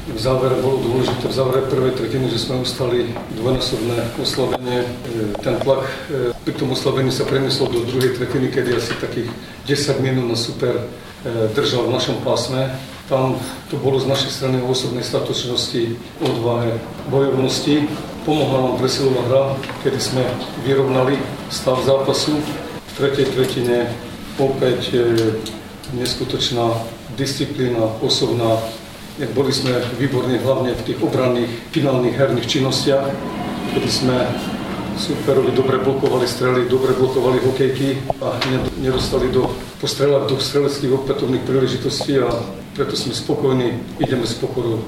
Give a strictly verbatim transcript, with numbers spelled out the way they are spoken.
v závere bolo dôležité, v závere prvej tretiny, že sme ustali dvojnásobné oslabenie. Ten tlak pri tom oslabení sa preniesol do druhej tretiny, kedy asi takých desať minút na super držal v našom pásme. Tam to bolo z našej strany o osobnej statočnosti, odvahe, bojovnosti. Pomohla nám presilová hra, kedy sme vyrovnali stav zápasu. V tretej tretine opäť neskutočná disciplína, osobná. Boli sme výborní hlavne v tých obranných, finálnych herných činnostiach, kedy sme superovi dobre blokovali strely, dobre blokovali hokejky a nedostali do postrelách do streleckých opätovných príležitostí a preto sme spokojní, ideme s pokorou